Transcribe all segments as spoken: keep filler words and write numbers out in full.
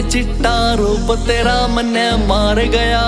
चिट्टा रूप तेरा मन्ने मार गया।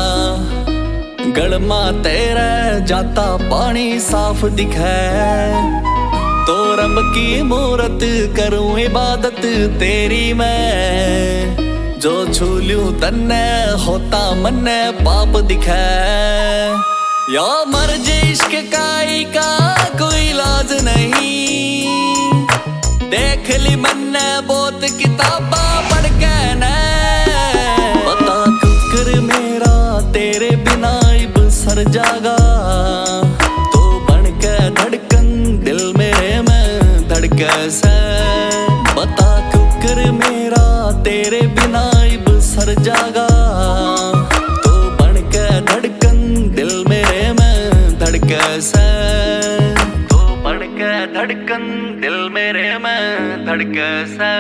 गलमा तेरा जाता पानी साफ दिखे, तो रब की मूरत करूं इबादत तेरी मैं। जो छू लूं तन्ने होता मन्ने पाप दिखे। या मर्ज इश्क काई का कोई इलाज नहीं, देख ली मन्ने बहुत किताबा पढ़ के न। पता कुकर मेरा तेरे बिना इब सर जागा, तो बन के धड़कन दिल मेरे में धड़के से। पता कुकर मेरा तेरे बिना इब सर जागा, तो बन के धड़कन दिल मेरे में धड़के से। तो बन के धड़कन दिल मेरे में धड़के से।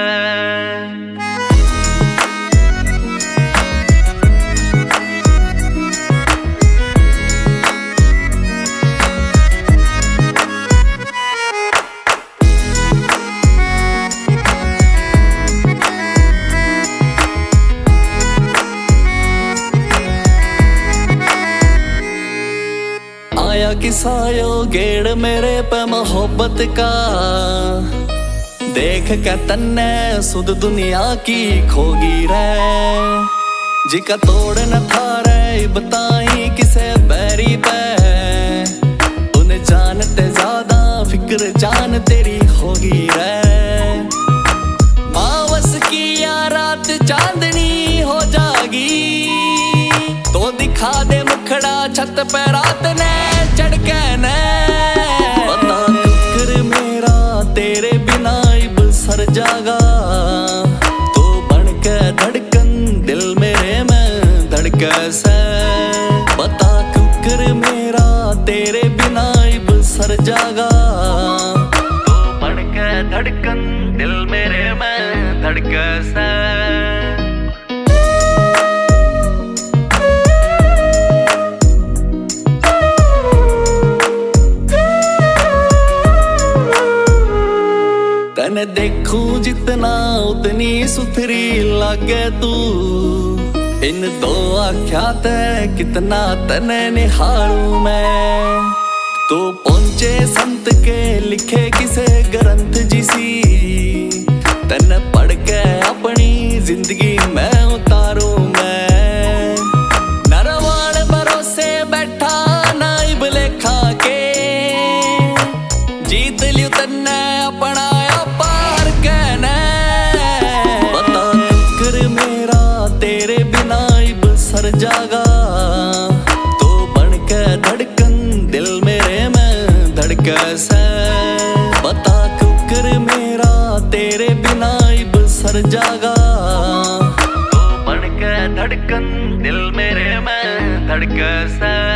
आया किसायो गेड़ मेरे पे मोहब्बत का, देख के तन्ने सुध दुनिया की खोगी रे। जिका तोड़ न था रे बताई किसे बैरी पे, उन्हें जानते ज्यादा फिक्र जान तेरी होगी रे। मावस की या रात चांदनी हो जागी, तो दिखा दे मुखड़ा छत पे रात ने चढ़ के न। पता कुकर मेरा तेरे बिना इब सर जागा, तो बन के धड़कन दिल मेरे में धड़के से। पता कुकर मेरा तेरे बिना इब सर जागा, तो बन के धड़कन दिल मेरे में धड़के से। तने देखूं जितना उतनी सुथरी लागे तू, इन दो आख्या ते कितना तने निहारूं मैं। तो पहुंचे संत के लिखे किसे ग्रंथ जिसी, तने पढ़ के अपनी जिंदगी में उतारूं मैं। नरवाण भरोसे बैठा नाइब लेखा के, जीत लियो तन्ने अपना सर जागा, तो बन के धड़कन दिल मेरे में धड़के से। पता कुकर मेरा तेरे बिना इब सर जागा, तो बन के धड़कन दिल मेरे में धड़के से।